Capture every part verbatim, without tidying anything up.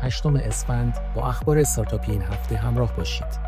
هشتم اسفند با اخبار استارتاپی این هفته همراه باشید.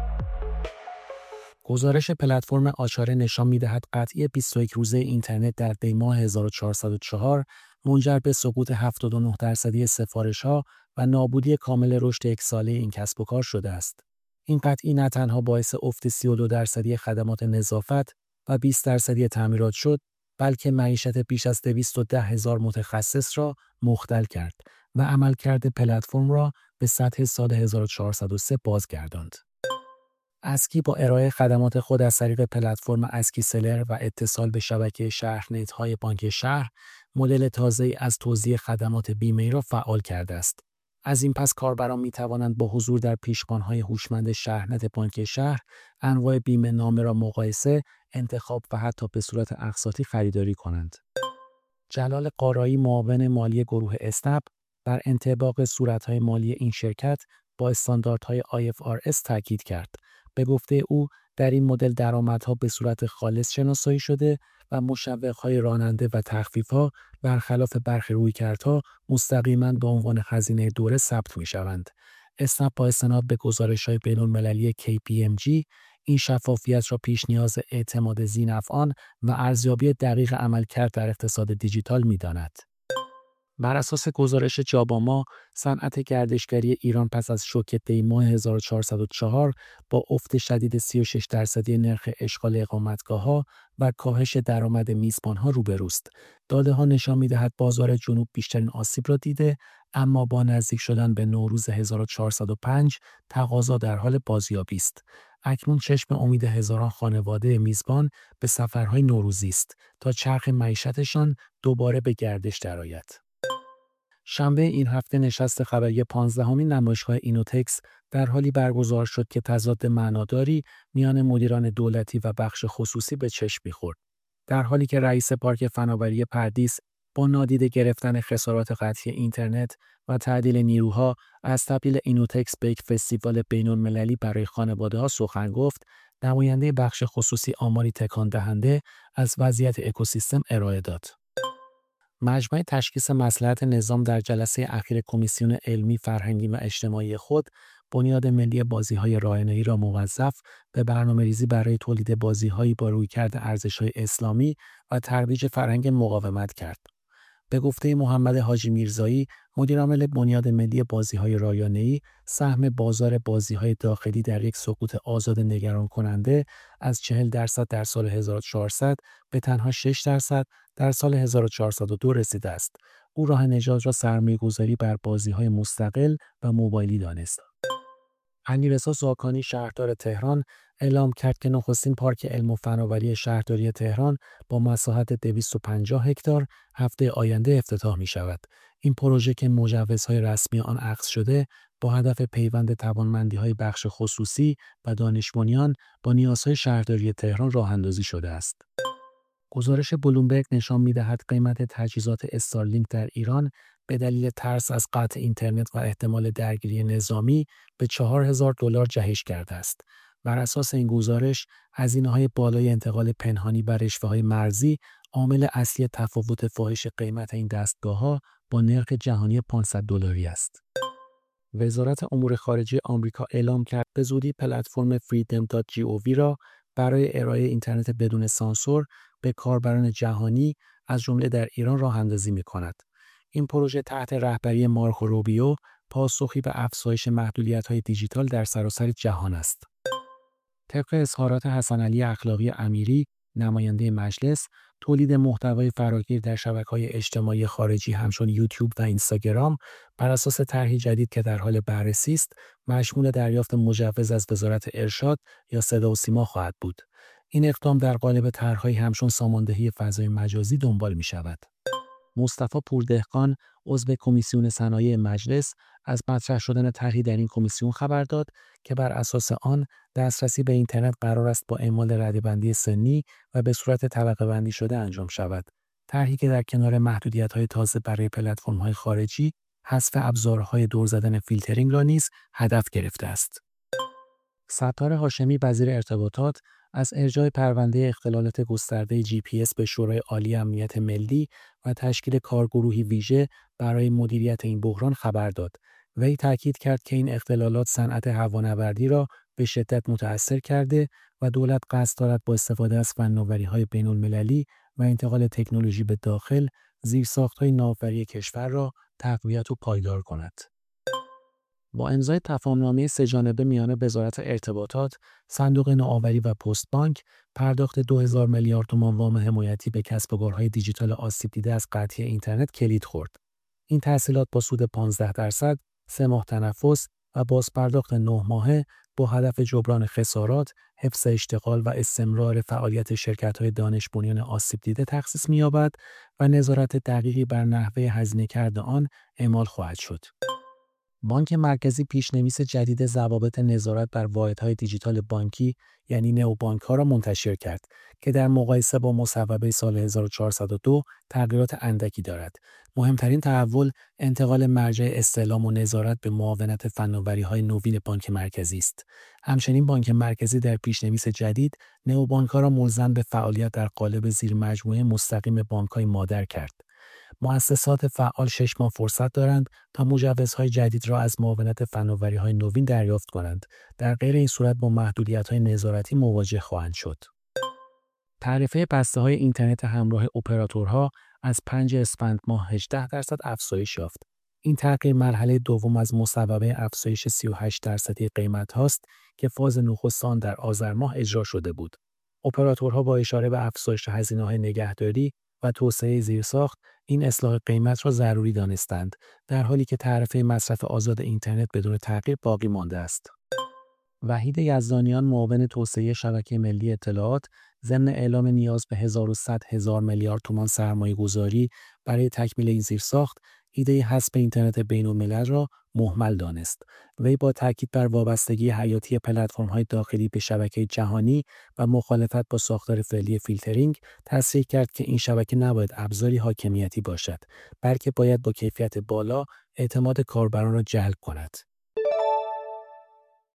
گزارش پلتفرم آچاره نشان می‌دهد قطعی بیست و یک روزه اینترنت در دی‌ماه هزار و چهارصد و چهار منجر به سقوط هفتاد و نه درصدی سفارش‌ها و نابودی کامل رشد یک ساله این کسب و کار شده است. این قطعی نه تنها باعث افت سی و دو درصدی خدمات نظافت و بیست درصدی تعمیرات شد، بلکه معیشت بیش از دویست و ده هزار متخصص را مختل کرد و عملکرد پلتفرم را به سطح سال هزار و چهارصد و سه بازگرداند. اسکی با ارائه خدمات خود از طریق پلتفرم اسکی سلر و اتصال به شبکه شهرنت‌های بانک شهر، مدل تازه‌ای از توزیع خدمات بیمه‌ای را فعال کرده است. از این پس کاربران می‌توانند با حضور در پیشخوان‌های هوشمند شهرنت بانک شهر، انواع بیمه نامه را مقایسه، انتخاب و حتی به صورت اقساطی خریداری کنند. جلال قارایی، معاون مالی گروه اسنپ، بر انطباق صورت‌های مالی این شرکت با استانداردهای آی اف آر اس تاکید کرد. به گفته او، در این مدل درآمدها به صورت خالص شناسایی شده و مشوق‌های راننده و تخفیف‌ها برخلاف برخی رویکردها مستقیما به عنوان هزینه دوره ثبت می‌شوند. اسنپ با استناد به گزارش‌های بین‌المللی کی پی ام جی این شفافیت را پیش نیاز اعتماد ذی‌نفعان و ارزیابی دقیق عملکرد در اقتصاد دیجیتال می‌داند. بر اساس گزارش جاباما، صنعت گردشگری ایران پس از شوک دی‌ماه هزار و چهارصد و چهار با افت شدید سی و شش درصدی نرخ اشغال اقامتگاه‌ها و کاهش درآمد میزبان‌ها روبروست. داده‌ها نشان می‌دهد بازار جنوب بیشترین آسیب را دیده، اما با نزدیک شدن به نوروز هزار و چهارصد و پنج تقاضا در حال بازیابی است. اکنون چشم امید هزاران خانواده میزبان به سفرهای نوروزی است تا چرخ معیشتشان دوباره به گردش درآید. شنبه این هفته نشست خبری پانزدهمین نمایشگاه اینوتکس در حالی برگزار شد که تضاد معناداری میان مدیران دولتی و بخش خصوصی به چشم می‌خورد. در حالی که رئیس پارک فناوری پردیس با نادیده گرفتن خسارات قطعی اینترنت و تعدیل نیروها از تبدیل اینوتکس به یک فستیوال بین‌المللی برای خانواده‌ها سخن گفت، نماینده بخش خصوصی آماری تکان دهنده از وضعیت اکوسیستم ارائه داد. مجمع تشخیص مصلحت نظام در جلسه اخیر کمیسیون علمی، فرهنگی و اجتماعی خود، بنیاد ملی بازی‌های راهنمایی را موظف به برنامه‌ریزی برای تولید بازی‌هایی با رویکرد ارزش‌های اسلامی و ترویج فرهنگ مقاومت کرد. به گفته محمد حاجی میرزایی، مدیرعامل بنیاد ملی بازی‌های رایانه‌ای، سهم بازار بازی‌های داخلی در یک سقوط آزاد نگران کننده از چهل درصد در سال هزار و چهارصد به تنها شش درصد در سال هزار و چهارصد و دو رسیده است. او راه نجات را سرمایه‌گذاری بر بازی‌های مستقل و موبایلی دانست. علیرضا زاکانی، شهردار تهران، اعلام کرد که نخستین پارک علم و فناوری شهرداری تهران با مساحت دویست و پنجاه هکتار هفته آینده افتتاح می شود. این پروژه که مجوزهای رسمی آن اخذ شده، با هدف پیوند توانمندی‌های بخش خصوصی و دانش بنیان با نیازهای شهرداری تهران راه‌اندازی شده است. گزارش بلومبرگ نشان می‌دهد قیمت تجهیزات استارلینک در ایران به دلیل ترس از قطع اینترنت و احتمال درگیری نظامی به چهار هزار دلار جهش کرده است. بر اساس این گزارش، هزینه‌های بالای انتقال پنهانی و رشوه‌های مرزی عامل اصلی تفاوت فاحش قیمت این دستگاه‌ها با نرخ جهانی پانصد دلاری است. وزارت امور خارجه آمریکا اعلام کرد به زودی پلتفرم فریدم دات جی او وی را برای ارائه اینترنت بدون سانسور به کاربران جهانی از جمله در ایران راه‌اندازی می‌کند. این پروژه تحت رهبری مارکو روبیو پاسخی به افزایش محدودیت‌های دیجیتال در سراسر جهان است. طبق اظهارات حسن علی اخلاقی امیری، نماینده مجلس، تولید محتوای فراگیر در شبکه‌های اجتماعی خارجی همچون یوتیوب و اینستاگرام بر اساس طرحی جدید که در حال بررسی است، مشمول دریافت مجوز از وزارت ارشاد یا صدا و سیما خواهد بود. این اقدام در قالب طرح‌هایی همچون ساماندهی فضای مجازی دنبال می‌شود. مصطفی پوردهقان، عضو کمیسیون صنایع مجلس، از مطرح شدن طرحی در این کمیسیون خبر داد که بر اساس آن دسترسی به اینترنت قرار است با اعمال رده‌بندی سنی و به صورت طبقه بندی شده انجام شود. طرحی که در کنار محدودیت‌های تازه برای پلتفرم‌های خارجی، حذف ابزارهای دور زدن فیلترینگ را نیز هدف گرفته است. ستار هاشمی، وزیر ارتباطات، از ارجاع پرونده اختلالات گسترده جی پی اس به شورای عالی امنیت ملی و تشکیل کارگروهی ویژه برای مدیریت این بحران خبر داد. وی تاکید کرد که این اختلالات صنعت هوانوردی را به شدت متأثر کرده و دولت قصد دارد با استفاده از فناوری‌های بین‌المللی و انتقال تکنولوژی به داخل، زیرساخت‌های ناوبری کشور را تقویت و پایدار کند. با امضای تفاهم‌نامه سه‌جانبه میان وزارت ارتباطات، صندوق نوآوری و پست بانک، پرداخت دو هزار میلیارد تومان وام حمایتی به کسب و کارهای دیجیتال آسیب دیده از قطعی اینترنت کلید خورد. این تسهیلات با سود پانزده درصد، سه ماه تنفس و بازپرداخت نه ماهه با هدف جبران خسارات، حفظ اشتغال و استمرار فعالیت شرکت‌های دانش بنیان آسیب دیده تخصیص می‌یابد و نظارت دقیقی بر نحوه هزینه‌کرد آن اعمال خواهد شد. بانک مرکزی پیش‌نویس جدید ضوابط نظارت بر واحدهای دیجیتال بانکی یعنی نئوبانک‌ها را منتشر کرد که در مقایسه با مصوبه سال هزار و چهارصد و دو تغییرات اندکی دارد. مهمترین تحول انتقال مرجع استعلام و نظارت به معاونت فناوری‌های نوین بانک مرکزی است. همچنین بانک مرکزی در پیش‌نویس جدید نئوبانک‌ها را ملزم به فعالیت در قالب زیرمجموعه مستقیم بانک‌های مادر کرد. مؤسسات فعال شش ماه فرصت دارند تا مجوزهای جدید را از معاونت فناوری‌های نوین دریافت کنند. در غیر این صورت با محدودیت‌های نظارتی مواجه خواهند شد. تعرفه بسته‌های اینترنت همراه اپراتورها از پنج اسفند ماه هجده درصد افزایش یافت. این تغییر مرحله دوم از مصوبه افزایش سی و هشت درصدی قیمت هاست که فاز نخست آن در آذر ماه اجرا شده بود. اپراتورها با اشاره به افزایش هزینه‌های نگهداری و توسعه زیرساخت این اصلاح قیمت را ضروری دانستند، در حالی که تعرفه مصرف آزاد اینترنت بدون تغییر باقی مانده است. وحید یزدانیان معاون توسعه شبکه ملی اطلاعات ضمن اعلام نیاز به هزار و صد هزار میلیارد تومان سرمایه‌گذاری برای تکمیل این زیرساخت، ایده حذف اینترنت بین‌الملل را مهمل دانست. وی با تاکید بر وابستگی حیاتی پلتفرم‌های داخلی به شبکه جهانی و مخالفت با ساختار فعلی فیلترینگ، تصریح کرد که این شبکه نباید ابزاری حاکمیتی باشد، بلکه باید با کیفیت بالا اعتماد کاربران را جلب کند.